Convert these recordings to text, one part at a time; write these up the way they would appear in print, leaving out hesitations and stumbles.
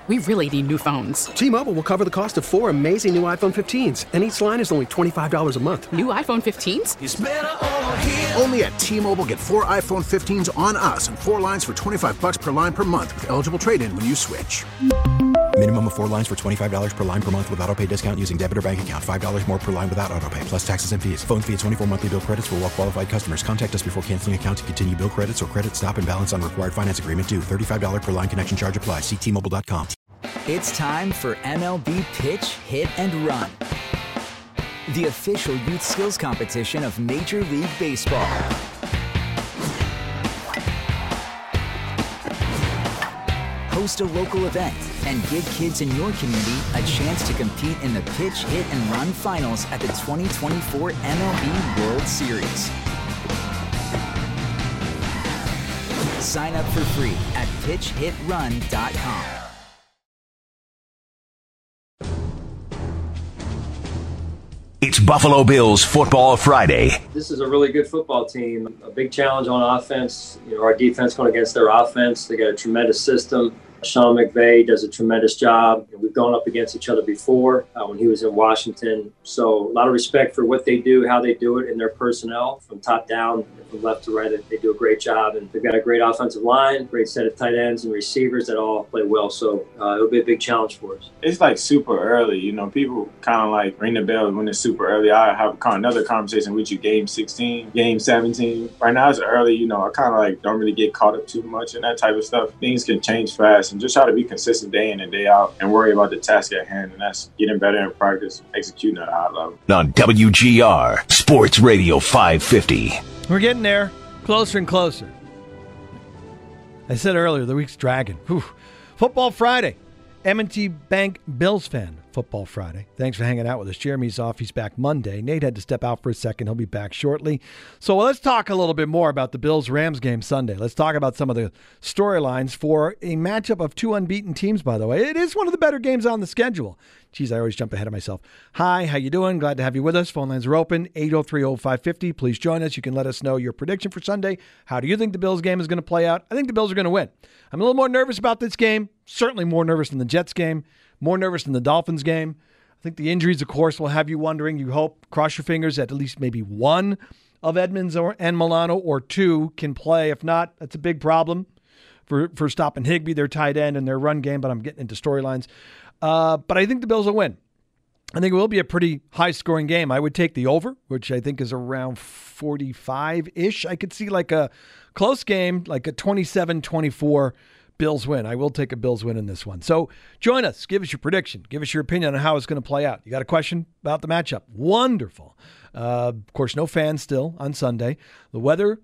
We really need new phones. T-Mobile will cover the cost of 4 amazing new iPhone 15s, and each line is only $25 a month. New iPhone 15s? It's better over here. Only at T-Mobile, get 4 iPhone 15s on us and 4 lines for $25 per line per month with eligible trade-in when you switch. Minimum of 4 lines for $25 per line per month with autopay discount using debit or bank account. $5 more per line without autopay, plus taxes and fees. Phone fee at 24 monthly bill credits for well-qualified customers. Contact us before canceling account to continue bill credits or credit stop and balance on required finance agreement due. $35 per line connection charge applies. See T-Mobile.com. It's time for MLB Pitch, Hit, and Run, the official youth skills competition of Major League Baseball. Host a local event and give kids in your community a chance to compete in the Pitch, Hit, and Run finals at the 2024 MLB World Series. Sign up for free at pitchhitrun.com. It's Buffalo Bills Football Friday. This is a really good football team. A big challenge on offense. Our defense going against their offense. They got a tremendous system. Sean McVay does a tremendous job. We've gone up against each other before when he was in Washington. So a lot of respect for what they do, how they do it, and their personnel from top down, from left to right. They do a great job, and they've got a great offensive line, great set of tight ends and receivers that all play well. So it'll be a big challenge for us. It's like super early. People kind of like ring the bell when it's super early. I have another conversation with you, game 16, game 17. Right now it's early. I kind of like don't really get caught up too much in that type of stuff. Things can change fast, and just try to be consistent day in and day out and worry about the task at hand, and that's getting better in practice, executing at a high level. On WGR Sports Radio 550. We're getting there, closer and closer. I said earlier, the week's dragging. Whew. Football Friday. M&T Bank Bills fan. Football Friday. Thanks for hanging out with us. Jeremy's off. He's back Monday. Nate had to step out for a second. He'll be back shortly. So let's talk a little bit more about the Bills-Rams game Sunday. Let's talk about some of the storylines for a matchup of two unbeaten teams, by the way. It is one of the better games on the schedule. Geez, I always jump ahead of myself. Hi, how you doing? Glad to have you with us. Phone lines are open, 803-0550. Please join us. You can let us know your prediction for Sunday. How do you think the Bills game is going to play out? I think the Bills are going to win. I'm a little more nervous about this game. Certainly more nervous than the Jets game. More nervous than the Dolphins game. I think the injuries, of course, will have you wondering. You hope, cross your fingers, at least maybe one of Edmonds and Milano or two can play. If not, that's a big problem for stopping Higbee, their tight end, and their run game, but I'm getting into storylines. But I think the Bills will win. I think it will be a pretty high-scoring game. I would take the over, which I think is around 45-ish. I could see like a close game, like a 27-24 Bills win. I will take a Bills win in this one. So join us. Give us your prediction. Give us your opinion on how it's going to play out. You got a question about the matchup? Wonderful. Of course, no fans still on Sunday. The weather,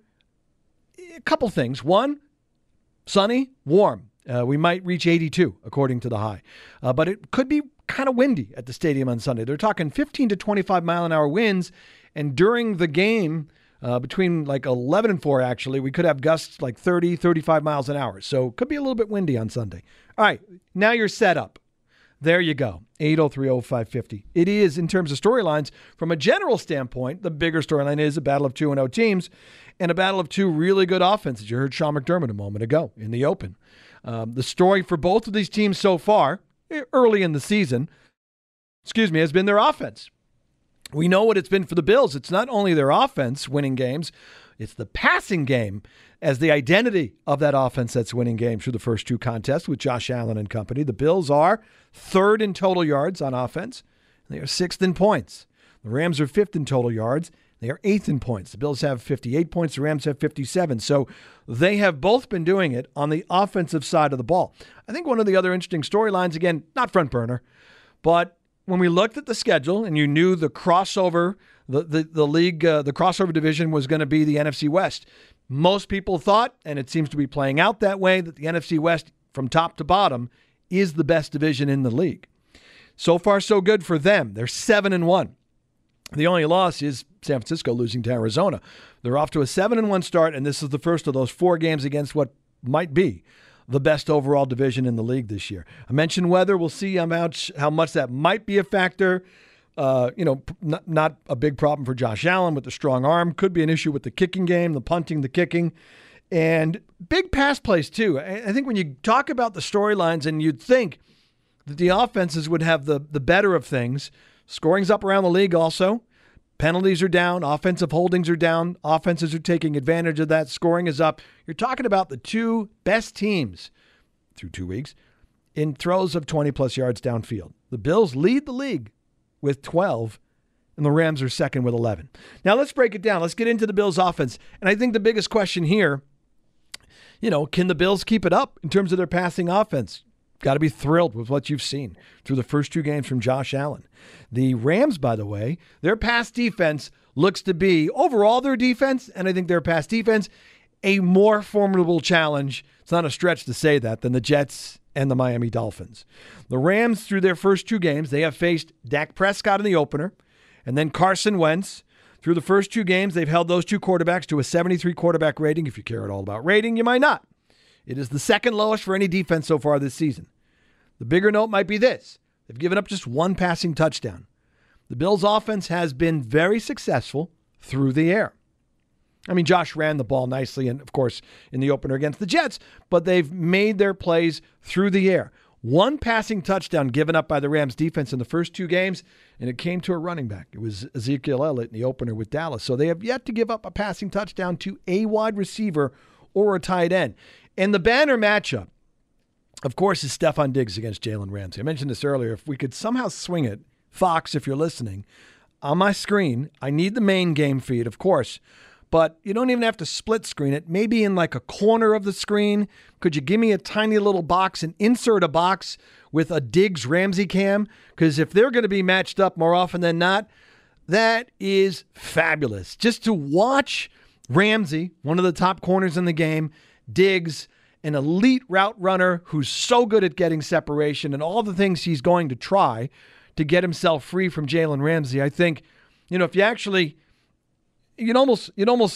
a couple things. One, sunny, warm. We might reach 82, according to the high. But it could be kind of windy at the stadium on Sunday. They're talking 15 to 25 mile-an-hour winds. And during the game, between like 11 and 4, actually, we could have gusts like 30, 35 miles an hour. So it could be a little bit windy on Sunday. All right, now you're set up. There you go, 803-0550. It is, in terms of storylines, from a general standpoint, the bigger storyline is a battle of 2-0 teams and a battle of two really good offenses. You heard Sean McDermott a moment ago in the open. The story for both of these teams so far, early in the season, has been their offense. We know what it's been for the Bills. It's not only their offense winning games, it's the passing game as the identity of that offense that's winning games through the first two contests with Josh Allen and company. The Bills are third in total yards on offense. They are sixth in points. The Rams are fifth in total yards. They are eighth in points. The Bills have 58 points. The Rams have 57. So they have both been doing it on the offensive side of the ball. I think one of the other interesting storylines, again, not front burner, but when we looked at the schedule and you knew the crossover, the league, the crossover division was going to be the NFC West. Most people thought, and it seems to be playing out that way, that the NFC West from top to bottom is the best division in the league. So far, so good for them. They're 7-1. The only loss is San Francisco losing to Arizona. They're off to a 7-1 start, and this is the first of those 4 games against what might be the best overall division in the league this year. I mentioned weather. We'll see how much that might be a factor. Not a big problem for Josh Allen with the strong arm. Could be an issue with the kicking game, the punting, the kicking. And Big pass plays, too. I think when you talk about the storylines and you'd think that the offenses would have the better of things, scoring's up around the league also. Penalties are down. Offensive holdings are down. Offenses are taking advantage of that. Scoring is up. You're talking about the two best teams through 2 weeks in throws of 20-plus yards downfield. The Bills lead the league with 12, and the Rams are second with 11. Now, let's break it down. Let's get into the Bills' offense. And I think the biggest question here, can the Bills keep it up in terms of their passing offense? Got to be thrilled with what you've seen through the first 2 games from Josh Allen. The Rams, by the way, their pass defense looks to be, overall their defense, and I think their pass defense, a more formidable challenge. It's not a stretch to say that, than the Jets and the Miami Dolphins. The Rams, through their first 2 games, they have faced Dak Prescott in the opener and then Carson Wentz. Through the first 2 games, they've held those 2 quarterbacks to a 73 quarterback rating. If you care at all about rating, you might not. It is the second lowest for any defense so far this season. The bigger note might be this. They've given up just 1 passing touchdown. The Bills' offense has been very successful through the air. I mean, Josh ran the ball nicely, and of course, in the opener against the Jets, but they've made their plays through the air. 1 passing touchdown given up by the Rams defense in the first 2 games, and it came to a running back. It was Ezekiel Elliott in the opener with Dallas. So they have yet to give up a passing touchdown to a wide receiver or a tight end. And the banner matchup, of course, is Stephon Diggs against Jalen Ramsey. I mentioned this earlier. If we could somehow swing it, Fox, if you're listening, on my screen, I need the main game feed, of course, but you don't even have to split screen it. Maybe in like a corner of the screen, could you give me a tiny little box and insert a box with a Diggs Ramsey cam? Because if they're going to be matched up more often than not, that is fabulous. Just to watch Ramsey, one of the top corners in the game, Diggs, an elite route runner who's so good at getting separation and all the things he's going to try to get himself free from Jalen Ramsey. I think, if you actually, you'd almost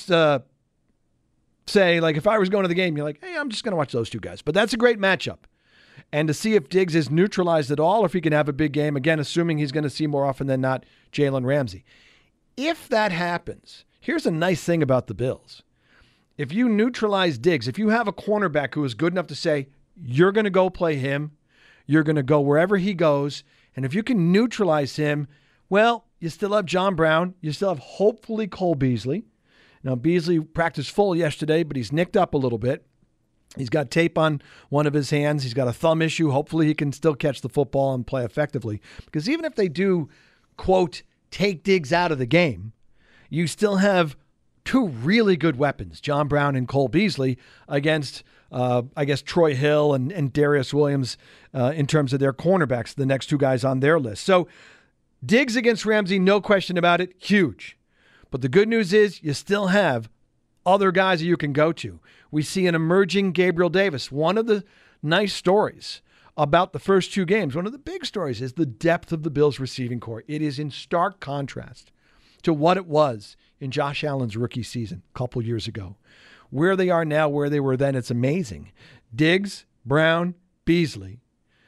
say, like, if I was going to the game, you're like, hey, I'm just going to watch those 2 guys. But that's a great matchup. And to see if Diggs is neutralized at all, or if he can have a big game, again, assuming he's going to see more often than not Jalen Ramsey. If that happens, here's a nice thing about the Bills. If you neutralize Diggs, if you have a cornerback who is good enough to say, you're going to go play him, you're going to go wherever he goes, and if you can neutralize him, well, you still have John Brown. You still have, hopefully, Cole Beasley. Now, Beasley practiced full yesterday, but he's nicked up a little bit. He's got tape on one of his hands. He's got a thumb issue. Hopefully, he can still catch the football and play effectively. Because even if they do, quote, take Diggs out of the game, you still have 2 really good weapons, John Brown and Cole Beasley, against, I guess, Troy Hill and Darius Williams in terms of their cornerbacks, the next 2 guys on their list. So Diggs against Ramsey, no question about it, huge. But the good news is you still have other guys that you can go to. We see an emerging Gabriel Davis. One of the nice stories about the first 2 games, one of the big stories, is the depth of the Bills receiving corps. It is in stark contrast to what it was in Josh Allen's rookie season a couple years ago. Where they are now, where they were then, it's amazing. Diggs, Brown, Beasley,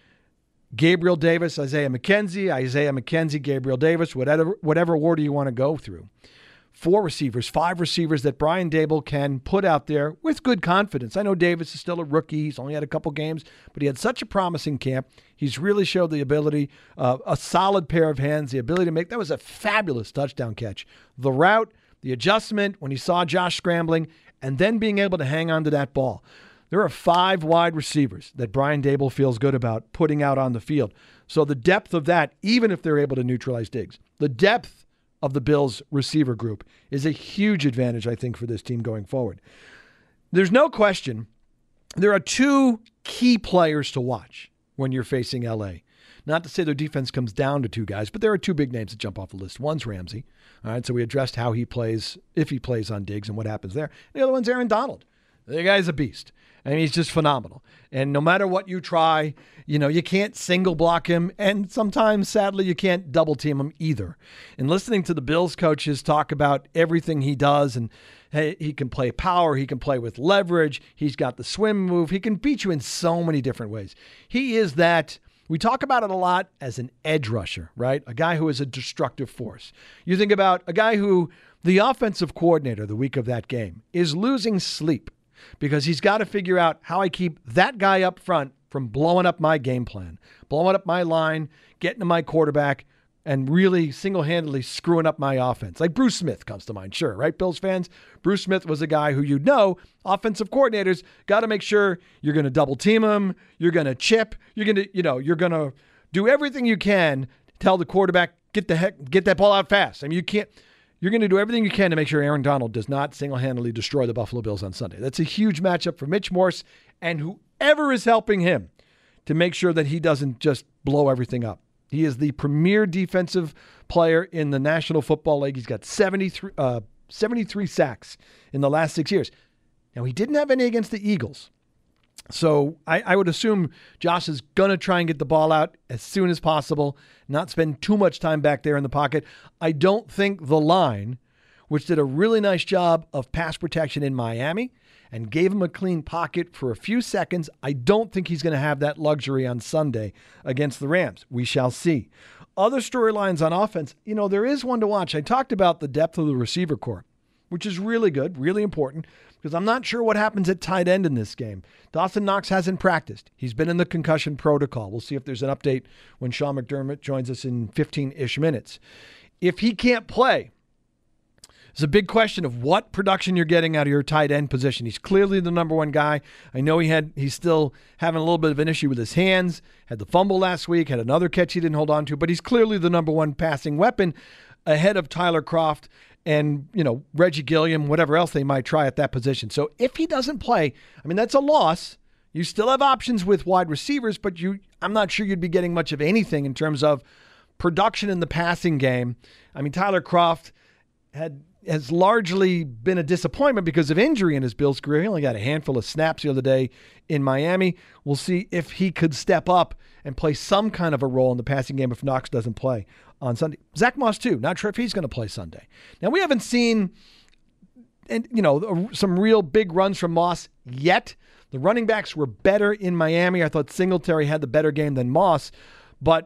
Gabriel Davis, Isaiah McKenzie, Gabriel Davis, whatever order you want to go through. 4 receivers, 5 receivers that Brian Daboll can put out there with good confidence. I know Davis is still a rookie. He's only had a couple games, but he had such a promising camp. He's really showed the ability, a solid pair of hands, the ability to make. That was a fabulous touchdown catch. The route, the adjustment, when he saw Josh scrambling, and then being able to hang on to that ball. There are 5 wide receivers that Brian Daboll feels good about putting out on the field. So the depth of that, even if they're able to neutralize Diggs, the depth of the Bills receiver group is a huge advantage, I think, for this team going forward. There's no question there are 2 key players to watch when you're facing LA. Not to say their defense comes down to 2 guys, but there are 2 big names that jump off the list. One's Ramsey. All right, so we addressed how he plays, if he plays on Diggs and what happens there. The other one's Aaron Donald. The guy's a beast. I mean, he's just phenomenal. And no matter what you try, you can't single block him. And sometimes, sadly, you can't double team him either. And listening to the Bills coaches talk about everything he does, and hey, he can play power, he can play with leverage, he's got the swim move, he can beat you in so many different ways. He is that, we talk about it a lot as an edge rusher, right? A guy who is a destructive force. You think about a guy who, the offensive coordinator the week of that game, is losing sleep because he's got to figure out how I keep that guy up front from blowing up my game plan, blowing up my line, getting to my quarterback, and really single-handedly screwing up my offense. Like Bruce Smith comes to mind, sure, right, Bills fans? Bruce Smith was a guy who offensive coordinators got to make sure you're going to double team him, you're going to chip, you're going to do everything you can to tell the quarterback, get that ball out fast. I mean, you're going to do everything you can to make sure Aaron Donald does not single-handedly destroy the Buffalo Bills on Sunday. That's a huge matchup for Mitch Morse and whoever is helping him to make sure that he doesn't just blow everything up. He is the premier defensive player in the National Football League. He's got 73 sacks in the last 6 years. Now, he didn't have any against the Eagles. So I would assume Josh is going to try and get the ball out as soon as possible, not spend too much time back there in the pocket. I don't think the line, which did a really nice job of pass protection in Miami and gave him a clean pocket for a few seconds, I don't think he's going to have that luxury on Sunday against the Rams. We shall see. Other storylines on offense, there is one to watch. I talked about the depth of the receiver corps, which is really good, really important, because I'm not sure what happens at tight end in this game. Dawson Knox hasn't practiced. He's been in the concussion protocol. We'll see if there's an update when Sean McDermott joins us in 15-ish minutes. If he can't play, it's a big question of what production you're getting out of your tight end position. He's clearly the number one guy. I know he's still having a little bit of an issue with his hands, had the fumble last week, had another catch he didn't hold on to, but he's clearly the number one passing weapon ahead of Tyler Kroft and, Reggie Gilliam, whatever else they might try at that position. So if he doesn't play, that's a loss. You still have options with wide receivers, but I'm not sure you'd be getting much of anything in terms of production in the passing game. Tyler Kroft has largely been a disappointment because of injury in his Bills career. He only got a handful of snaps the other day in Miami. We'll see if he could step up and play some kind of a role in the passing game if Knox doesn't play on Sunday. Zach Moss, too. Not sure if he's going to play Sunday. Now, we haven't seen some real big runs from Moss yet. The running backs were better in Miami. I thought Singletary had the better game than Moss. But,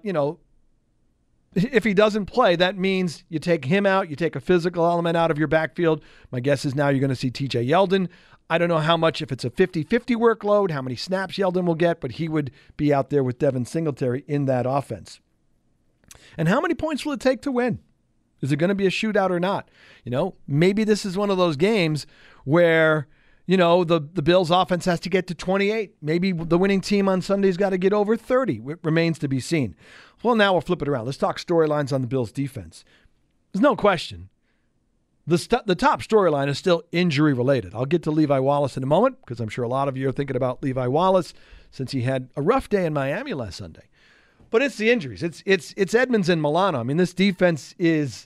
if he doesn't play, that means you take him out, you take a physical element out of your backfield. My guess is now you're going to see TJ Yeldon. I don't know how much, if it's a 50-50 workload, how many snaps Yeldon will get, but he would be out there with Devin Singletary in that offense. And how many points will it take to win? Is it going to be a shootout or not? Maybe this is one of those games where, the Bills offense has to get to 28. Maybe the winning team on Sunday's got to get over 30. It remains to be seen. Well, now we'll flip it around. Let's talk storylines on the Bills defense. There's no question. The top storyline is still injury-related. I'll get to Levi Wallace in a moment because I'm sure a lot of you are thinking about Levi Wallace since he had a rough day in Miami last Sunday. But it's the injuries. It's Edmonds and Milano. This defense is,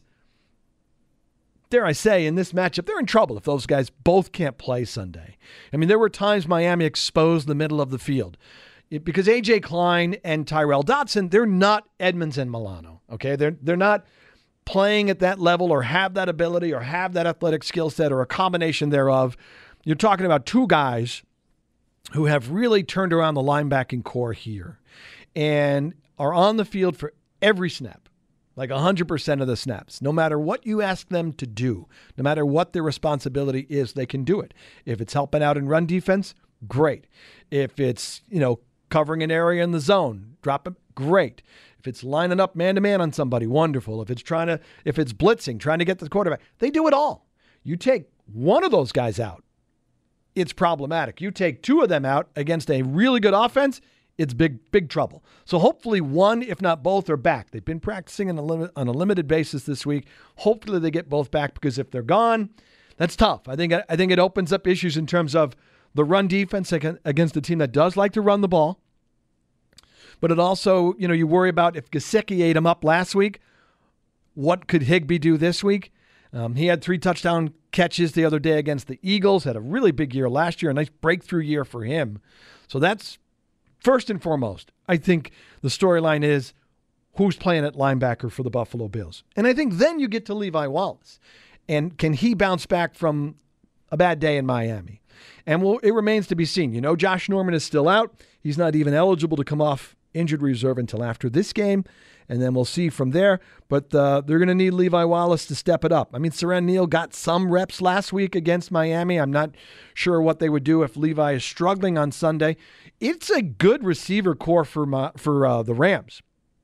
dare I say, in this matchup, they're in trouble if those guys both can't play Sunday. There were times Miami exposed the middle of the field because A.J. Klein and Tyrell Dodson, they're not Edmonds and Milano, okay? They're not playing at that level or have that ability or have that athletic skill set or a combination thereof. You're talking about two guys who have really turned around the linebacking core here and are on the field for every snap. Like 100% of the snaps. No matter what you ask them to do, no matter what their responsibility is, they can do it. If it's helping out in run defense, great. If it's, covering an area in the zone, drop it, great. If it's lining up man-to-man on somebody, wonderful. If it's blitzing, trying to get the quarterback, they do it all. You take one of those guys out, it's problematic. You take two of them out against a really good offense, it's big trouble. So hopefully one, if not both, are back. They've been practicing on a limited basis this week. Hopefully they get both back because if they're gone, that's tough. I think it opens up issues in terms of the run defense against a team that does like to run the ball. But it also, you worry about if Gesicki ate him up last week, what could Higbee do this week? He had 3 touchdown catches the other day against the Eagles, had a really big year last year, a nice breakthrough year for him. So that's first and foremost. I think the storyline is who's playing at linebacker for the Buffalo Bills. And I think then you get to Levi Wallace. And can he bounce back from a bad day in Miami? And it remains to be seen. Josh Norman is still out. He's not even eligible to come off injured reserve until after this game, and then we'll see from there. But they're going to need Levi Wallace to step it up. I mean, Siran Neal got some reps last week against Miami. I'm not sure what they would do if Levi is struggling on Sunday. It's a good receiver core for the Rams.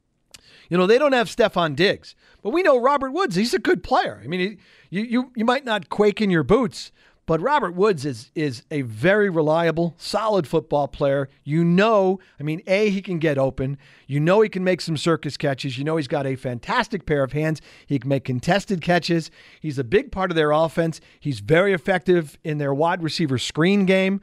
You know, they don't have Stephon Diggs, but we know Robert Woods. He's a good player. I mean, you might not quake in your boots, but Robert Woods is a very reliable, solid football player. You know, I mean, he can get open. You know he can make some circus catches. You know he's got a fantastic pair of hands. He can make contested catches. He's a big part of their offense. He's very effective in their wide receiver screen game.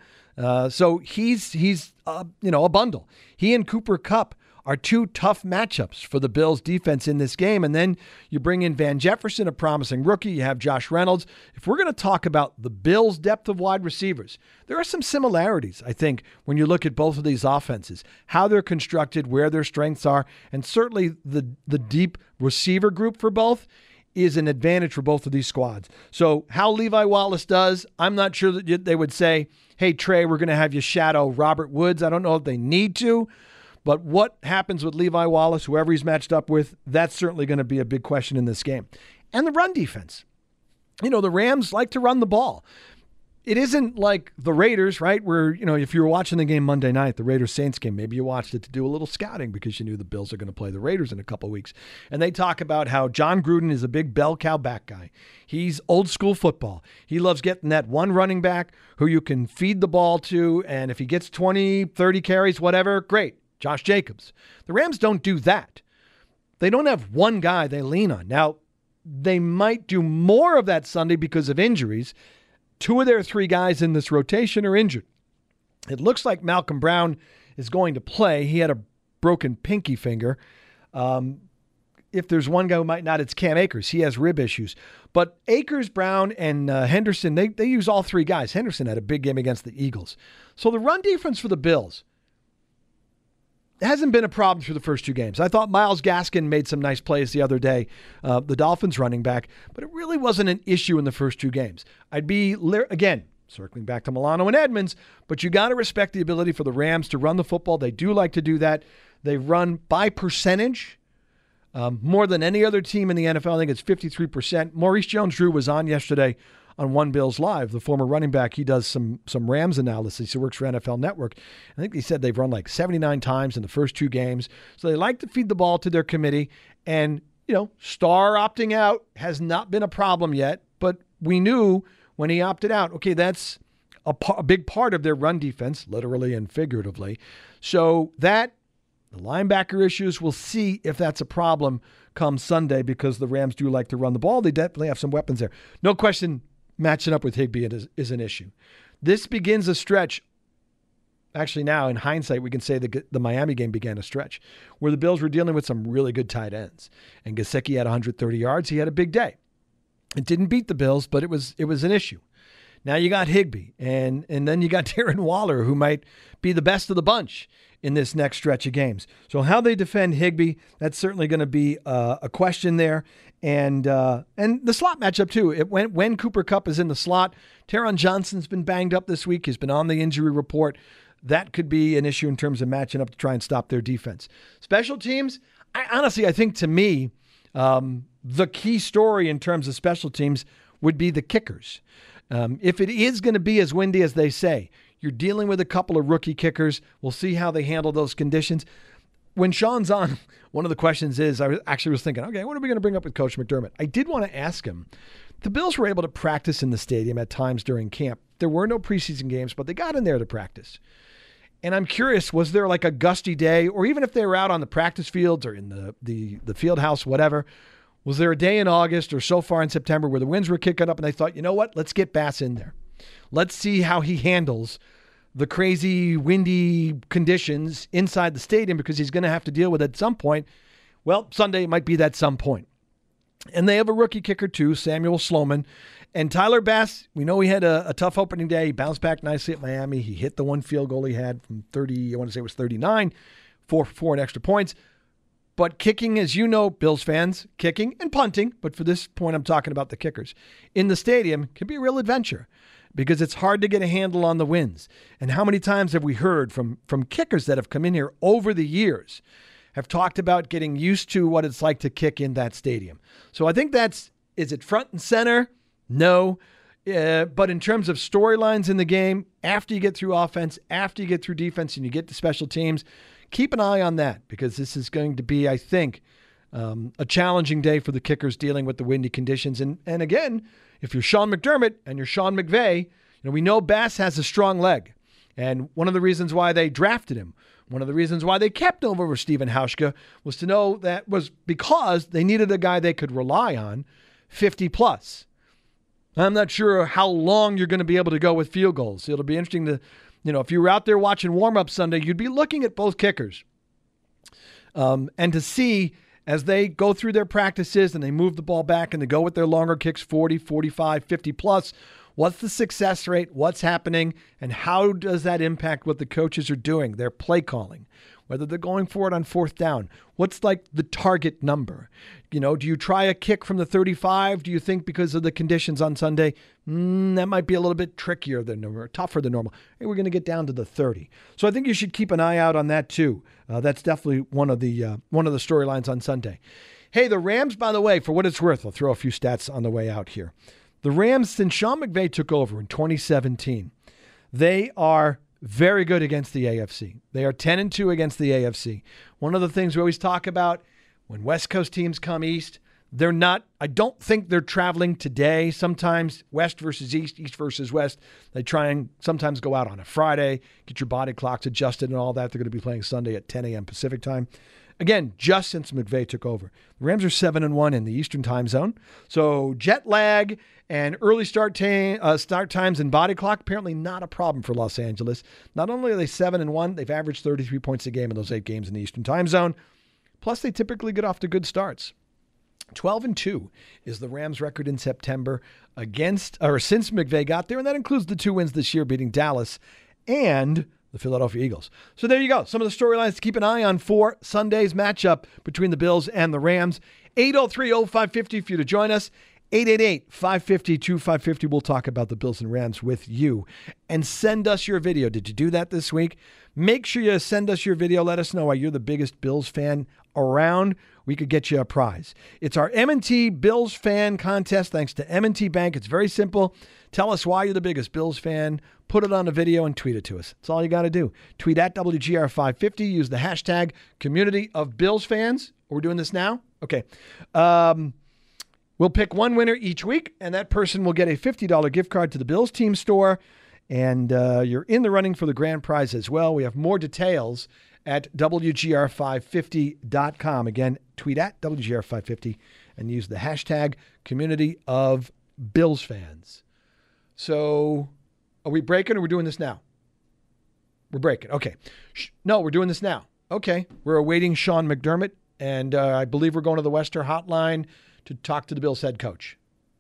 So he's a bundle. He and Cooper Kupp are two tough matchups for the Bills defense in this game. And then you bring in Van Jefferson, a promising rookie. You have Josh Reynolds. If we're going to talk about the Bills' depth of wide receivers, there are some similarities, I think, when you look at both of these offenses, how they're constructed, where their strengths are, and certainly the deep receiver group for both is an advantage for both of these squads. So how Levi Wallace does, I'm not sure that they would say, hey, Trey, we're going to have you shadow Robert Woods. I don't know if they need to. But what happens with Levi Wallace, whoever he's matched up with, that's certainly going to be a big question in this game. And the run defense. You know, the Rams like to run the ball. It isn't like the Raiders, right, where, you know, if you were watching the game Monday night, the Raiders-Saints game, maybe you watched it to do a little scouting because you knew the Bills are going to play the Raiders in a couple of weeks. And they talk about how John Gruden is a big bell cow back guy. He's old school football. He loves getting that one running back who you can feed the ball to, and if he gets 20, 30 carries, whatever, great. Josh Jacobs. The Rams don't do that. They don't have one guy they lean on. Now, they might do more of that Sunday because of injuries. Two of their three guys in this rotation are injured. It looks like Malcolm Brown is going to play. He had a broken pinky finger. If there's one guy who might not, it's Cam Akers. He has rib issues. But Akers, Brown, and Henderson, they use all three guys. Henderson had a big game against the Eagles. So the run defense for the Bills hasn't been a problem through the first two games. I thought Myles Gaskin made some nice plays the other day, the Dolphins running back, but it really wasn't an issue in the first two games. I'd be, again, circling back to Milano and Edmonds, but you got to respect the ability for the Rams to run the football. They do like to do that. They run by percentage more than any other team in the NFL. I think it's 53%. Maurice Jones-Drew was on yesterday on One Bills Live, the former running back. He does some Rams analysis. He works for NFL Network. I think he said they've run like 79 times in the first two games. So they like to feed the ball to their committee. And, you know, Starr opting out has not been a problem yet. But we knew when he opted out, okay, that's a big part of their run defense, literally and figuratively. So the linebacker issues, we'll see if that's a problem come Sunday because the Rams do like to run the ball. They definitely have some weapons there. No question. Matching up with Higbee is an issue. This begins a stretch. Actually, now, in hindsight, we can say the Miami game began a stretch where the Bills were dealing with some really good tight ends. And Gesicki had 130 yards. He had a big day. It didn't beat the Bills, but it was an issue. Now you got Higbee, and then you got Darren Waller, who might be the best of the bunch in this next stretch of games. So how they defend Higbee, that's certainly going to be a question there. And the slot matchup, too. When Cooper Kupp is in the slot, Taron Johnson's been banged up this week. He's been on the injury report. That could be an issue in terms of matching up to try and stop their defense. Special teams, I think to me, the key story in terms of special teams would be the kickers. If it is going to be as windy as they say, you're dealing with a couple of rookie kickers. We'll see how they handle those conditions. When Sean's on, one of the questions is, I was thinking, okay, what are we going to bring up with Coach McDermott? I did want to ask him. The Bills were able to practice in the stadium at times during camp. There were no preseason games, but they got in there to practice. And I'm curious, was there like a gusty day, or even if they were out on the practice fields or in the field house, whatever, was there a day in August or so far in September where the winds were kicking up and they thought, you know what, let's get Bass in there. Let's see how he handles the crazy windy conditions inside the stadium because he's going to have to deal with it at some point. Well, Sunday might be that some point. And they have a rookie kicker too, Samuel Sloman. And Tyler Bass, we know he had a tough opening day. He bounced back nicely at Miami. He hit the one field goal he had from 30, I want to say it was 39, 4 for 4 in extra points. But kicking, as you know, Bills fans, kicking and punting, but for this point I'm talking about the kickers, in the stadium can be a real adventure. because it's hard to get a handle on the winds. And how many times have we heard from kickers that have come in here over the years have talked about getting used to what it's like to kick in that stadium. So I think is it front and center? No. But in terms of storylines in the game, after you get through offense, after you get through defense, and you get to special teams, keep an eye on that, because this is going to be, I think, a challenging day for the kickers dealing with the windy conditions. And again, if you're Sean McDermott and you're Sean McVay, we know Bass has a strong leg. And one of the reasons why they drafted him, one of the reasons why they kept him over Stephen Hauschka, was to know that was because they needed a guy they could rely on 50 plus. I'm not sure how long you're going to be able to go with field goals. It'll be interesting to, if you were out there watching warm-up Sunday, you'd be looking at both kickers. And to see as they go through their practices and they move the ball back and they go with their longer kicks, 40, 45, 50 plus, what's the success rate, what's happening, and how does that impact what the coaches are doing, their play calling, whether they're going for it on fourth down. What's like the target number? Do you try a kick from the 35? Do you think because of the conditions on Sunday, that might be a little bit trickier than normal, tougher than normal? Hey, we're going to get down to the 30. So I think you should keep an eye out on that too. That's definitely one of the storylines on Sunday. Hey, the Rams, by the way, for what it's worth, I'll throw a few stats on the way out here. The Rams, since Sean McVay took over in 2017, they are very good against the AFC. They are 10-2 against the AFC. One of the things we always talk about, when West Coast teams come east, I don't think they're traveling today. Sometimes West versus East, East versus West. They try and sometimes go out on a Friday, get your body clocks adjusted and all that. They're going to be playing Sunday at 10 a.m. Pacific time. Again, just since McVay took over. The Rams are 7-1 in the Eastern time zone. So jet lag and early start times and body clock, apparently not a problem for Los Angeles. Not only are they 7-1, they've averaged 33 points a game in those 8 games in the Eastern time zone. Plus, they typically get off to good starts. 12-2 is the Rams' record in September since McVay got there, and that includes the 2 wins this year, beating Dallas and the Philadelphia Eagles. So there you go. Some of the storylines to keep an eye on for Sunday's matchup between the Bills and the Rams. 803-0550 for you to join us. 888-550-2550. We'll talk about the Bills and Rams with you. And send us your video. Did you do that this week? Make sure you send us your video. Let us know why you're the biggest Bills fan around. We could get you a prize. It's our M&T Bills fan contest thanks to M&T Bank. It's very simple. Tell us why you're the biggest Bills fan. Put it on a video and tweet it to us. That's all you got to do. Tweet at WGR550. Use the hashtag community of Bills fans. We're doing this now? Okay. We'll pick one winner each week, and that person will get a $50 gift card to the Bills team store. And you're in the running for the grand prize as well. We have more details at WGR550.com. Again, tweet at WGR550 and use the hashtag community of Bills fans. So are we breaking or we're doing this now? We're breaking. Okay. No, we're doing this now. Okay. We're awaiting Sean McDermott, and I believe we're going to the Western Hotline to talk to the Bills head coach.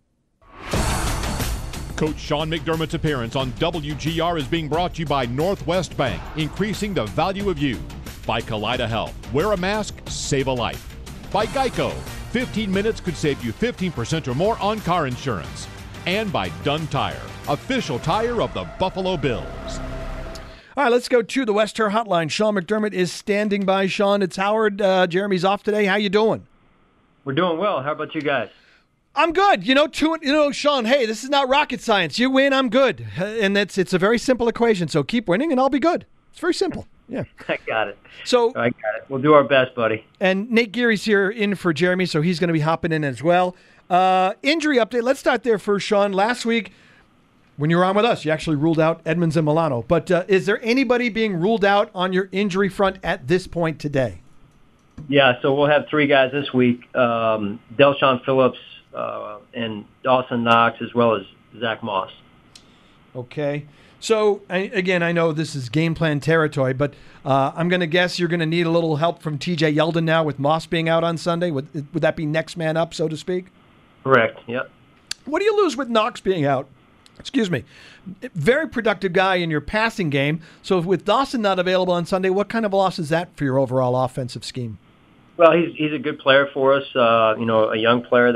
Coach Sean McDermott's appearance on WGR is being brought to you by Northwest Bank, increasing the value of you. By Kaleida Health, wear a mask, save a life. By Geico, 15 minutes could save you 15% or more on car insurance. And by Dunn Tire, official tire of the Buffalo Bills. All right, let's go to the Western Hotline. Sean McDermott is standing by. Sean, it's Howard. Jeremy's off today. How you doing? We're doing well. How about you guys? I'm good. Sean, hey, this is not rocket science. You win, I'm good. And it's a very simple equation. So keep winning and I'll be good. It's very simple. Yeah. I got it. So I got it. We'll do our best, buddy. And Nate Geary's here in for Jeremy, so he's going to be hopping in as well. Injury update. Let's start there first, Sean. Last week, when you were on with us, you actually ruled out Edmonds and Milano. But is there anybody being ruled out on your injury front at this point today? Yeah, so we'll have 3 guys this week. Del'Shawn Phillips and Dawson Knox, as well as Zach Moss. Okay. So, again, I know this is game plan territory, but I'm going to guess you're going to need a little help from TJ Yeldon now with Moss being out on Sunday. Would that be next man up, so to speak? Correct, yep. What do you lose with Knox being out? Excuse me. Very productive guy in your passing game. So with Dawson not available on Sunday, what kind of loss is that for your overall offensive scheme? Well, he's a good player for us, a young player that's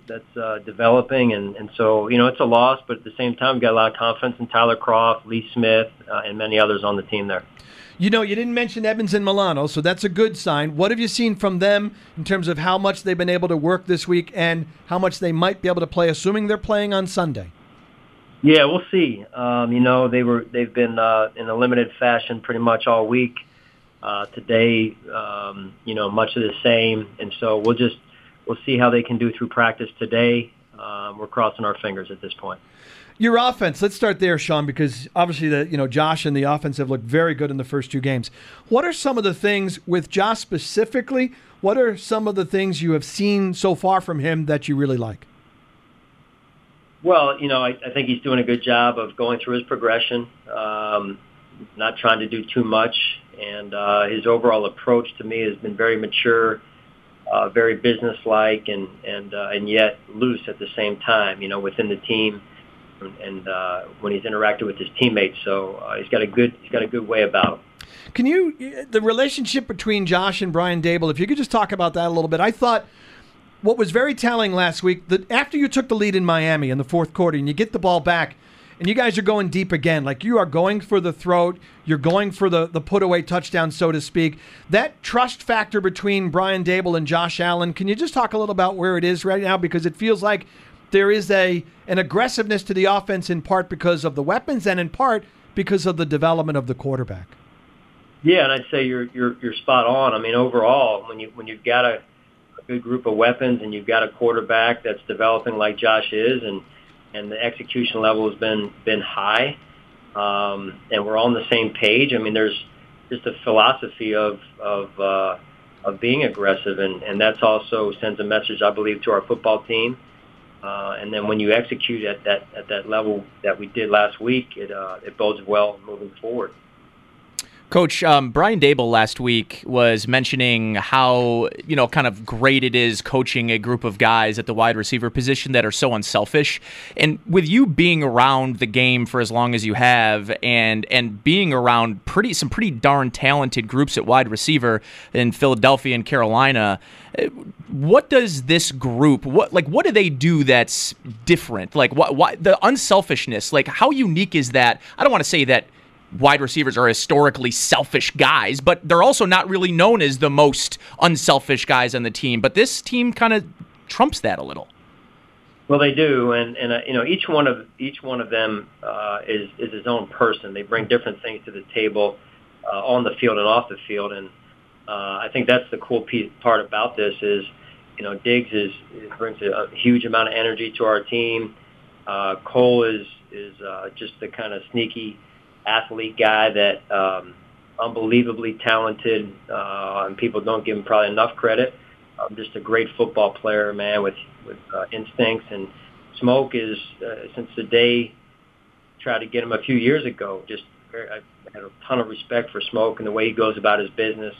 that's developing, and so it's a loss, but at the same time, we've got a lot of confidence in Tyler Croft, Lee Smith, and many others on the team there. You didn't mention Evans and Milano, so that's a good sign. What have you seen from them in terms of how much they've been able to work this week and how much they might be able to play, assuming they're playing on Sunday? Yeah, we'll see. They've been in a limited fashion pretty much all week. Today, much of the same, and so we'll see how they can do through practice today. We're crossing our fingers at this point. Your offense, let's start there, Sean, because obviously Josh and the offense have looked very good in the first two games. What are some of the things, with Josh specifically, what are some of the things you have seen so far from him that you really like? Well, I think he's doing a good job of going through his progression, not trying to do too much, and his overall approach to me has been very mature, very businesslike, and yet loose at the same time, within the team. And when he's interacted with his teammates, so he's got a good way about him. The relationship between Josh and Brian Daboll, if you could just talk about that a little bit. I thought what was very telling last week, that after you took the lead in Miami in the fourth quarter and you get the ball back and you guys are going deep again, like you are going for the throat, you're going for the put-away touchdown, so to speak. That trust factor between Brian Daboll and Josh Allen, can you just talk a little about where it is right now? Because it feels like there is an aggressiveness to the offense, in part because of the weapons and in part because of the development of the quarterback. Yeah, and I'd say you're spot on. I mean, overall, when you've got a good group of weapons and you've got a quarterback that's developing like Josh is, and the execution level has been high, and we're on the same page. I mean, there's just a philosophy of being aggressive, and that's also sends a message, I believe, to our football team. And then when you execute at that level that we did last week, it bodes well moving forward. Coach, Brian Daboll last week was mentioning how, kind of great it is coaching a group of guys at the wide receiver position that are so unselfish. And with you being around the game for as long as you have and being around some pretty darn talented groups at wide receiver in Philadelphia and Carolina, what does this group, what do they do that's different? Like, why the unselfishness, like how unique is that? I don't want to say that wide receivers are historically selfish guys, but they're also not really known as the most unselfish guys on the team. But this team kind of trumps that a little. Well, they do, and each one of them is his own person. They bring different things to the table on the field and off the field, and I think that's the cool part about this is, Diggs brings a huge amount of energy to our team. Cole is just the kind of sneaky athlete guy that unbelievably talented, and people don't give him probably enough credit. Just a great football player, man, with instincts. And Smoke is since the day tried to get him a few years ago. I had a ton of respect for Smoke and the way he goes about his business.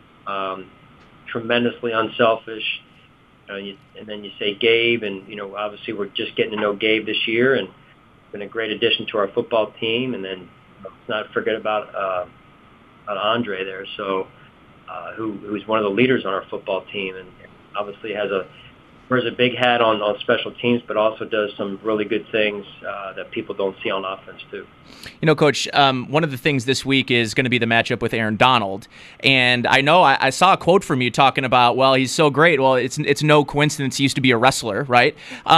Tremendously unselfish. And then you say Gabe, and obviously we're just getting to know Gabe this year, and been a great addition to our football team. And then let's not forget about Andre there, so who's one of the leaders on our football team, and obviously wears a big hat on special teams, but also does some really good things that people don't see on offense too. Coach, one of the things this week is going to be the matchup with Aaron Donald, and I know I saw a quote from you talking about, well, he's so great. Well, it's no coincidence he used to be a wrestler, right?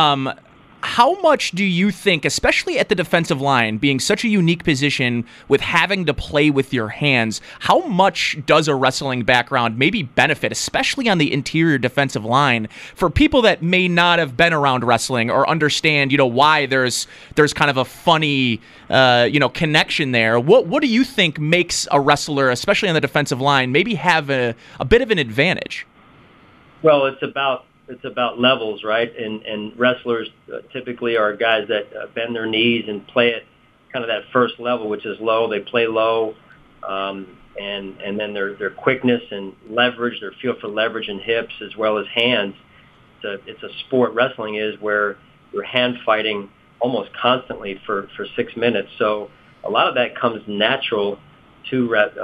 How much do you think, especially at the defensive line, being such a unique position with having to play with your hands, how much does a wrestling background maybe benefit, especially on the interior defensive line, for people that may not have been around wrestling or understand, why there's kind of a funny, connection there? What do you think makes a wrestler, especially on the defensive line, maybe have a bit of an advantage? Well, it's about levels, right? And wrestlers typically are guys that bend their knees and play at kind of that first level, which is low. They play low, and then their quickness and leverage, their feel for leverage and hips as well as hands. It's a sport, wrestling is, where you're hand fighting almost constantly for 6 minutes. So a lot of that comes natural to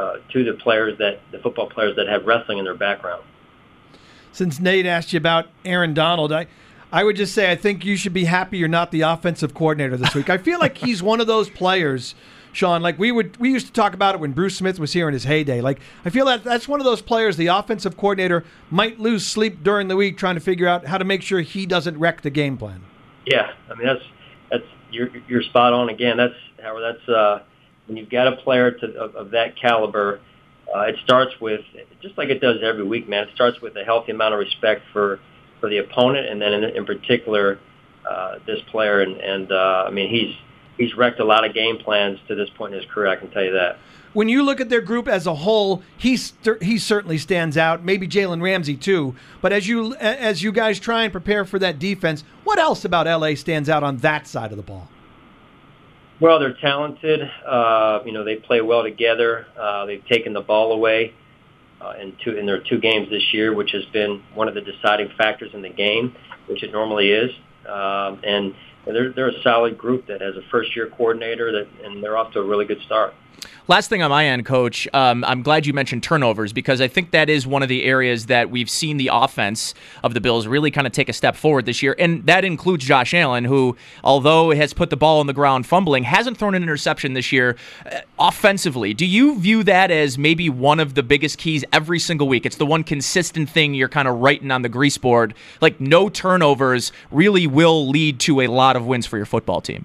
the football players that have wrestling in their background. Since Nate asked you about Aaron Donald, I I would just say I think you should be happy you're not the offensive coordinator this week. I feel like he's one of those players, Sean, like we used to talk about it when Bruce Smith was here in his heyday. Like, I feel that that's one of those players the offensive coordinator might lose sleep during the week trying to figure out how to make sure he doesn't wreck the game plan. Yeah, I mean that's you're spot on again. That's when you've got a player of that caliber, it starts with, just like it does every week, man. It starts with a healthy amount of respect for the opponent, and then in particular this player. And I mean he's wrecked a lot of game plans to this point in his career. I can tell you that. When you look at their group as a whole, he certainly stands out. Maybe Jalen Ramsey too. But as you guys try and prepare for that defense, what else about LA stands out on that side of the ball? Well, they're talented. They play well together. They've taken the ball away in their 2 games this year, which has been one of the deciding factors in the game, which it normally is. And they're a solid group that has a first-year coordinator, and they're off to a really good start. Last thing on my end, Coach, I'm glad you mentioned turnovers, because I think that is one of the areas that we've seen the offense of the Bills really kind of take a step forward this year, and that includes Josh Allen, who, although has put the ball on the ground fumbling, hasn't thrown an interception this year. Offensively, do you view that as maybe one of the biggest keys every single week? It's the one consistent thing you're kind of writing on the grease board. Like, no turnovers really will lead to a lot of wins for your football team.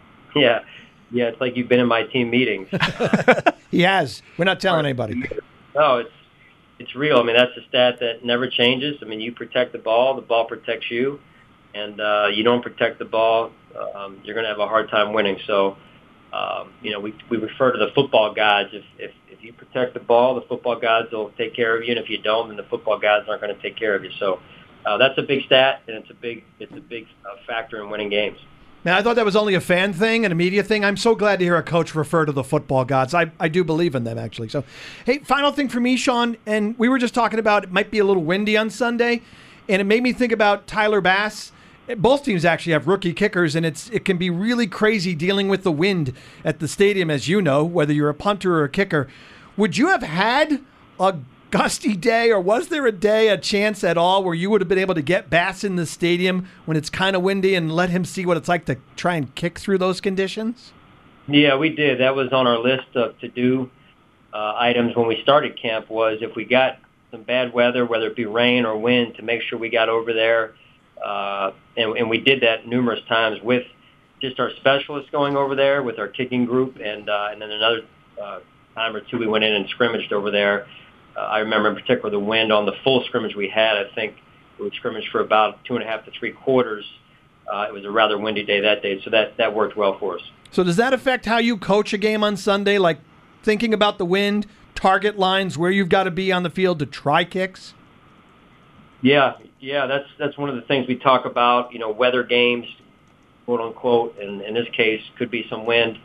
Yeah, it's like you've been in my team meetings. He has. We're not telling anybody. No, it's real. I mean, that's a stat that never changes. I mean, you protect the ball protects you, and you don't protect the ball, you're going to have a hard time winning. So, we refer to the football gods. If you protect the ball, the football gods will take care of you, and if you don't, then the football gods aren't going to take care of you. So, that's a big stat, and it's a big factor in winning games. Now, I thought that was only a fan thing and a media thing. I'm so glad to hear a coach refer to the football gods. I do believe in them, actually. So, hey, final thing for me, Sean, and we were just talking about it might be a little windy on Sunday, and it made me think about Tyler Bass. Both teams actually have rookie kickers, and it can be really crazy dealing with the wind at the stadium, as you know, whether you're a punter or a kicker. Would you have had a gusty day, or was there a chance at all where you would have been able to get Bass in the stadium when it's kind of windy and let him see what it's like to try and kick through those conditions? Yeah, we did. That was on our list of to-do items when we started camp, was if we got some bad weather, whether it be rain or wind, to make sure we got over there. And we did that numerous times with just our specialists going over there with our kicking group, and then another time or two we went in and scrimmaged over there. I remember in particular the wind on the full scrimmage we had. I think we scrimmaged for about 2.5 to 3 quarters. It was a rather windy day that day, so that worked well for us. So does that affect how you coach a game on Sunday, like thinking about the wind, target lines, where you've got to be on the field to try kicks? Yeah, that's one of the things we talk about, weather games, quote unquote, and in this case could be some wind.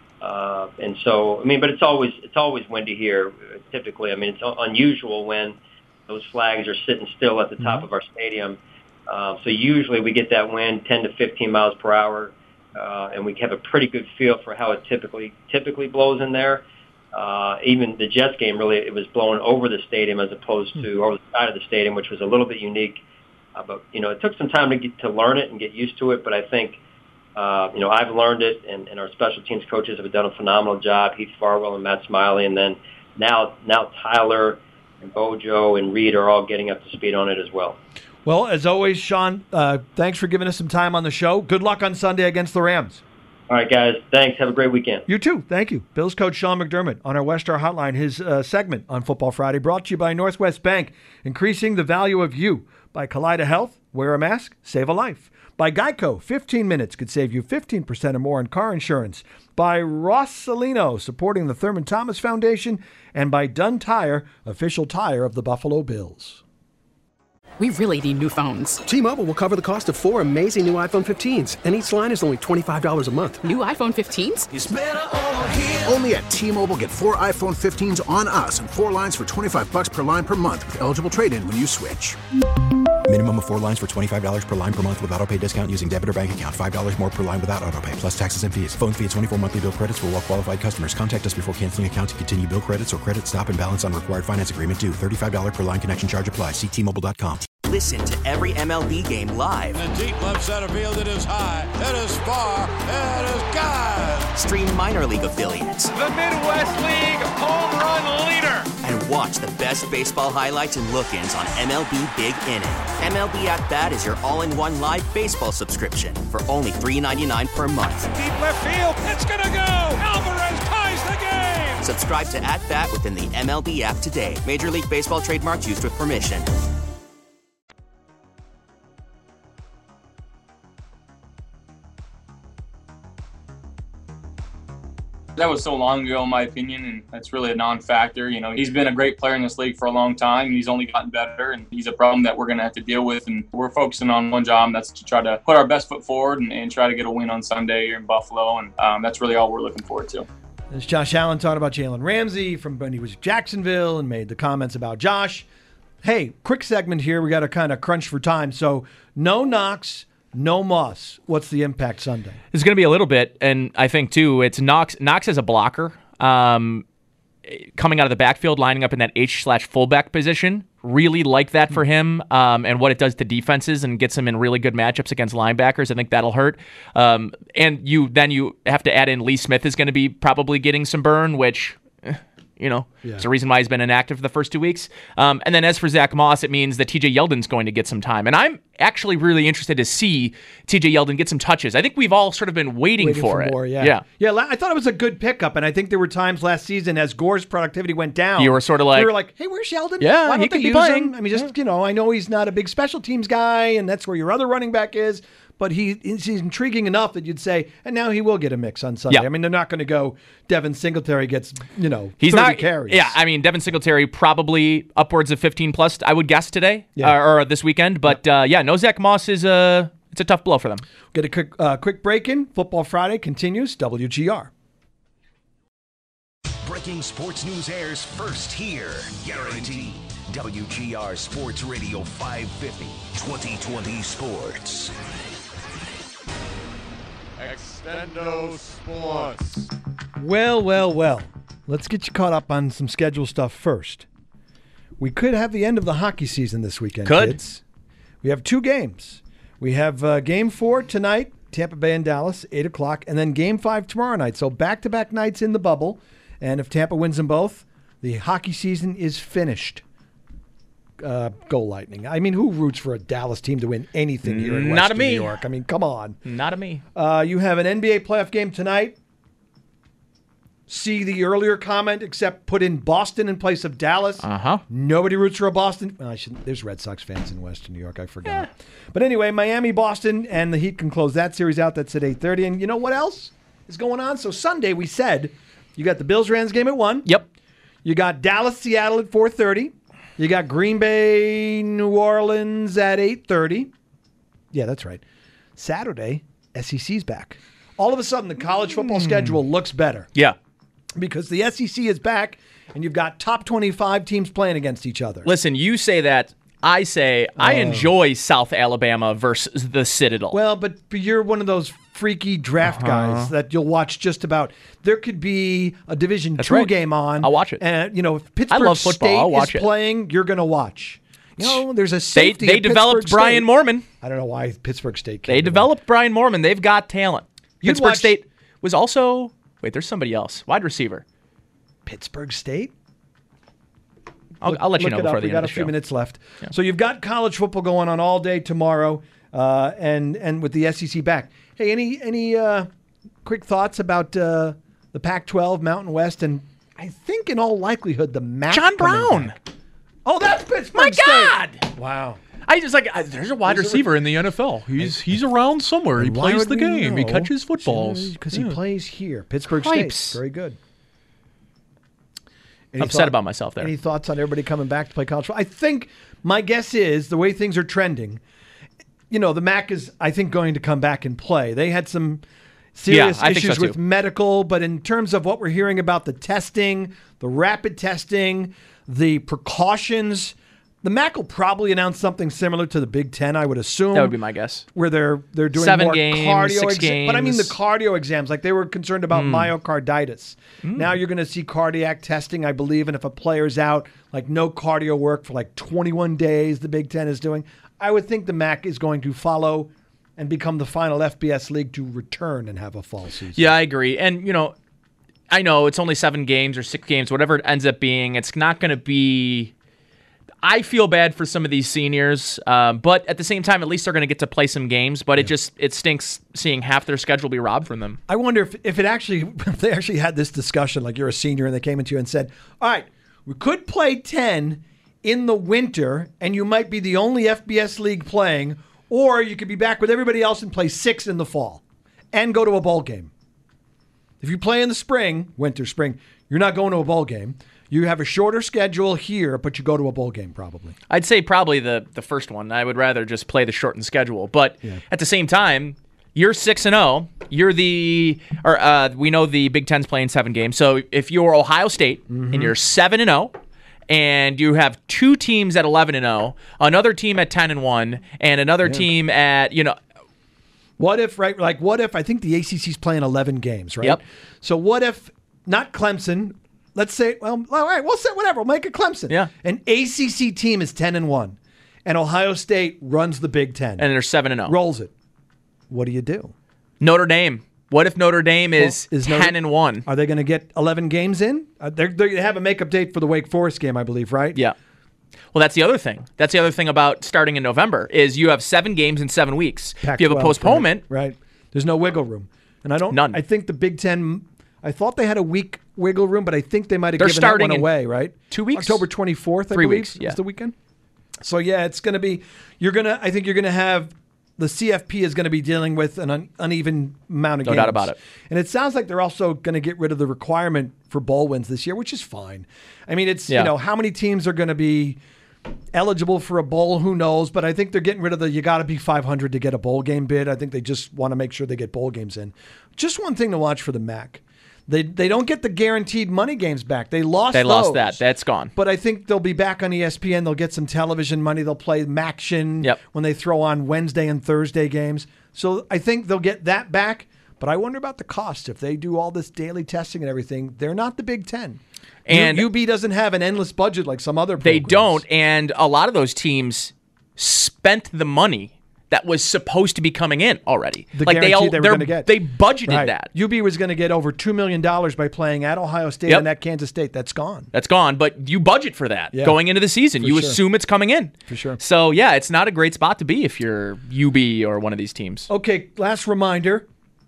And so, I mean, but it's always windy here. Typically, I mean, it's unusual when those flags are sitting still at the top of our stadium. So usually we get that wind 10 to 15 miles per hour, and we have a pretty good feel for how it typically blows in there. Even the Jets game, really, it was blowing over the stadium as opposed to over the side of the stadium, which was a little bit unique. But it took some time to learn it and get used to it. But I think I've learned it, and our special teams coaches have done a phenomenal job. Heath Farwell and Matt Smiley, and then now Tyler and Bojo and Reed are all getting up to speed on it as well. Well, as always, Sean, thanks for giving us some time on the show. Good luck on Sunday against the Rams. All right, guys. Thanks. Have a great weekend. You too. Thank you. Bills coach Sean McDermott on our Westar Hotline. His segment on Football Friday brought to you by Northwest Bank, increasing the value of you. By Kaleida Health, wear a mask, save a life. By Geico, 15 minutes could save you 15% or more on car insurance. By Ross Salino, supporting the Thurman Thomas Foundation. And by Dunn Tire, official tire of the Buffalo Bills. We really need new phones. T-Mobile will cover the cost of 4 amazing new iPhone 15s, and each line is only $25 a month. New iPhone 15s? It's better over here. Only at T-Mobile, get 4 iPhone 15s on us and 4 lines for $25 per line per month with eligible trade-in when you switch. Minimum of 4 lines for $25 per line per month with autopay discount using debit or bank account. $5 more per line without autopay, plus taxes and fees. Phone fee at 24 monthly bill credits for well-qualified customers. Contact us before canceling account to continue bill credits or credit stop and balance on required finance agreement due. $35 per line connection charge applies. See T-Mobile.com. Listen to every MLB game live. In the deep left center field, it is high, it is far, it is gone. Stream minor league affiliates. The Midwest League home run leader. And watch the best baseball highlights and look-ins on MLB Big Inning. MLB At Bat is your all-in-one live baseball subscription for only $3.99 per month. Deep left field, it's gonna go. Alvarez ties the game. Subscribe to At Bat within the MLB app today. Major League Baseball trademarks used with permission. That was so long ago, in my opinion, and that's really a non-factor. You know, he's been a great player in this league for a long time, and he's only gotten better, and he's a problem that we're going to have to deal with, and we're focusing on one job, and that's to try to put our best foot forward and try to get a win on Sunday here in Buffalo, and that's really all we're looking forward to. There's Josh Allen talking about Jalen Ramsey from when he was at Jacksonville and made the comments about Josh. Hey, quick segment here. We got to kind of crunch for time. So no Knox, no Moss. What's the impact Sunday? It's going to be a little bit, and I think, too, it's Knox as a blocker, coming out of the backfield, lining up in that H/fullback position. Really like that for him and what it does to defenses and gets him in really good matchups against linebackers. I think that'll hurt. And you have to add in Lee Smith is going to be probably getting some burn, which... It's the reason why he's been inactive the first 2 weeks. And then as for Zach Moss, it means that TJ Yeldon's going to get some time. And I'm actually really interested to see TJ Yeldon get some touches. I think we've all sort of been waiting for it. More, yeah. I thought it was a good pickup, and I think there were times last season as Gore's productivity went down. You were sort of like... We were like, hey, where's Yeldon? Yeah, why don't he could they be use playing. him? I mean, I know he's not a big special teams guy, and that's where your other running back is. But he's intriguing enough that you'd say, and now he will get a mix on Sunday. Yeah. I mean, they're not going to go Devin Singletary gets, he's 30 not, carries. Yeah, I mean, Devin Singletary probably upwards of 15 plus, I would guess today or this weekend. But no Zach Moss it's a tough blow for them. Get a quick break in. Football Friday continues. WGR. Breaking sports news airs first here. Guaranteed. WGR Sports Radio 550. 2020 Sports. Extendo Sports. Well. Let's get you caught up on some schedule stuff first. We could have the end of the hockey season this weekend, kids. We have 2 games. We have Game 4 tonight, Tampa Bay and Dallas, 8 o'clock, and then Game 5 tomorrow night. So back-to-back nights in the bubble. And if Tampa wins them both, the hockey season is finished. Go Lightning. I mean, who roots for a Dallas team to win anything here in Western New York? I mean, come on. Not a me. You have an NBA playoff game tonight. See the earlier comment, except put in Boston in place of Dallas. Nobody roots for a Boston. Well, there's Red Sox fans in Western New York. I forgot. But anyway, Miami, Boston, and the Heat can close that series out. That's at 8:30. And you know what else is going on? So Sunday, we said you got the Bills-Rams game at 1. Yep. You got Dallas-Seattle at 4:30. You got Green Bay, New Orleans at 8:30. Yeah, that's right. Saturday, SEC's back. All of a sudden, the college football schedule looks better. Yeah. Because the SEC is back, and you've got top 25 teams playing against each other. Listen, you say that. I say I enjoy South Alabama versus the Citadel. Well, but you're one of those freaky draft guys that you'll watch just about. There could be a Division II game on. I'll watch it. And, if Pittsburgh State is playing, you're going to watch. There's a safety. They developed Brian Mormon. I don't know why Pittsburgh State came. They developed Brian Mormon. They've got talent. Pittsburgh State was also... Wait, there's somebody else. Wide receiver. Pittsburgh State? I'll let you know before the end of the show. We got a few minutes left. Yeah. So you've got college football going on all day tomorrow, and with the SEC back. Hey, any quick thoughts about the Pac-12, Mountain West, and I think in all likelihood the MAC? John Brown. Back. Oh, that's Pittsburgh State. My God! Wow. I just there's a wide receiver in the NFL. He's around somewhere. He plays the game. He catches footballs because he plays here. Pittsburgh State. Very good. Upset about myself there. Any thoughts on everybody coming back to play college football? I think my guess is the way things are trending, the MAC is, I think, going to come back and play. They had some serious issues with medical, but in terms of what we're hearing about the testing, the rapid testing, the precautions, The MAC will probably announce something similar to the Big Ten, I would assume. That would be my guess. Where they're doing 7 more games, cardio 6 games. But I mean the cardio exams, like they were concerned about myocarditis. Now you're going to see cardiac testing, I believe, and if a player's out, like no cardio work for like 21 days, the Big Ten is doing. I would think the MAC is going to follow and become the final FBS league to return and have a fall season. Yeah, I agree. And, I know it's only 7 games or 6 games, whatever it ends up being. It's not going to be... I feel bad for some of these seniors, but at the same time, at least they're going to get to play some games. But it stinks seeing half their schedule be robbed from them. I wonder if they actually had this discussion, like you're a senior and they came into you and said, all right, we could play 10 in the winter and you might be the only FBS league playing, or you could be back with everybody else and play 6 in the fall and go to a bowl game. If you play in the spring, you're not going to a bowl game. You have a shorter schedule here, but you go to a bowl game probably. I'd say probably the first one. I would rather just play the shortened schedule. But at the same time, you're 6-0. You're we know the Big Ten's playing 7 games. So if you're Ohio State and you're 7-0, and you have 2 teams at 11-0, another team at 10-1, and another team at What if I think the ACC's playing 11 games, right? Yep. So what if not Clemson? Let's say, well, all right, we'll say whatever. We'll make it Clemson. Yeah. An ACC team is 10-1, and Ohio State runs the Big Ten. And they're 7-0. Rolls it. What do you do? Notre Dame. What if Notre Dame is 10-1? Are they going to get 11 games in? They have a makeup date for the Wake Forest game, I believe, right? Yeah. Well, that's the other thing. That's the other thing about starting in November is you have 7 games in 7 weeks. If you have a postponement. Right. There's no wiggle room. And None. I think the Big Ten, I thought they had a week wiggle room, but I think they might have given that one away, right? 2 weeks? October 24th, I 3 believe, weeks, yeah. is the weekend. So, yeah, it's going to be, I think you're going to have, the CFP is going to be dealing with an uneven amount of games. No doubt about it. And it sounds like they're also going to get rid of the requirement for bowl wins this year, which is fine. I mean, it's, how many teams are going to be eligible for a bowl? Who knows? But I think they're getting rid of you got to be 500 to get a bowl game bid. I think they just want to make sure they get bowl games in. Just one thing to watch for the MAC. They don't get the guaranteed money games back. They lost that. That's gone. But I think they'll be back on ESPN. They'll get some television money. They'll play MACtion when they throw on Wednesday and Thursday games. So I think they'll get that back. But I wonder about the cost. If they do all this daily testing and everything, they're not the Big Ten. And UB doesn't have an endless budget like some other programs. They don't. And a lot of those teams spent the money that was supposed to be coming in already. They were going to get. They budgeted that. UB was going to get over $2 million by playing at Ohio State and at Kansas State. That's gone. That's gone, but you budget for that going into the season. You assume it's coming in. For sure. So, yeah, it's not a great spot to be if you're UB or one of these teams. Okay, last reminder.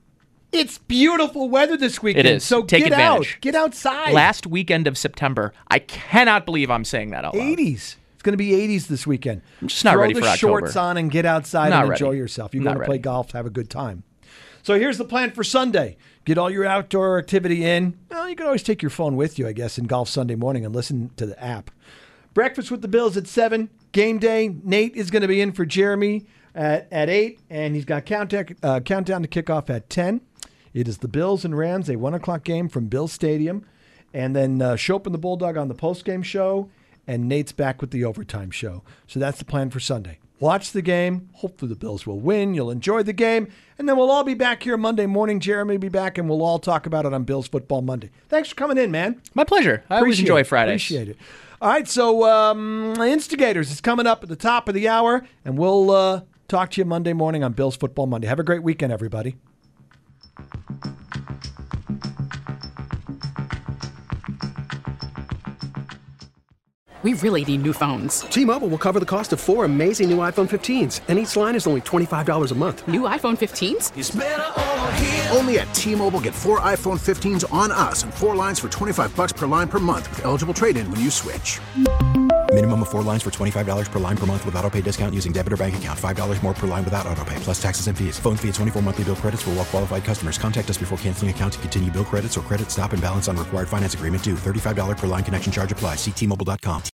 It's beautiful weather this weekend. It is. So Take get advantage. Get outside. Last weekend of September. I cannot believe I'm saying that out loud. 80s. It's going to be 80s this weekend. I'm just not ready for October. Throw the shorts on and get outside and enjoy yourself. You're going to play golf, have a good time. So here's the plan for Sunday. Get all your outdoor activity in. Well, you can always take your phone with you, I guess, in Golf Sunday morning and listen to the app. Breakfast with the Bills at 7. Game day. Nate is going to be in for Jeremy at 8. And he's got countdown to kickoff at 10. It is the Bills and Rams, a 1 o'clock game from Bills Stadium. And then Shope and the Bulldog on the postgame show. And Nate's back with the overtime show. So that's the plan for Sunday. Watch the game. Hopefully the Bills will win. You'll enjoy the game. And then we'll all be back here Monday morning. Jeremy will be back, and we'll all talk about it on Bills Football Monday. Thanks for coming in, man. My pleasure. I always enjoy Fridays. Appreciate it. All right, so Instigators is coming up at the top of the hour, and we'll talk to you Monday morning on Bills Football Monday. Have a great weekend, everybody. We really need new phones. T-Mobile will cover the cost of 4 amazing new iPhone 15s, and each line is only $25 a month. New iPhone 15s? It's better over here. Only at T-Mobile, get 4 iPhone 15s on us and 4 lines for $25 per line per month with eligible trade-in when you switch. Minimum of 4 lines for $25 per line per month with autopay discount using debit or bank account. $5 more per line without autopay, plus taxes and fees. Phone fee at 24 monthly bill credits for well-qualified customers. Contact us before canceling account to continue bill credits or credit stop and balance on required finance agreement due. $35 per line connection charge applies. See T-Mobile.com.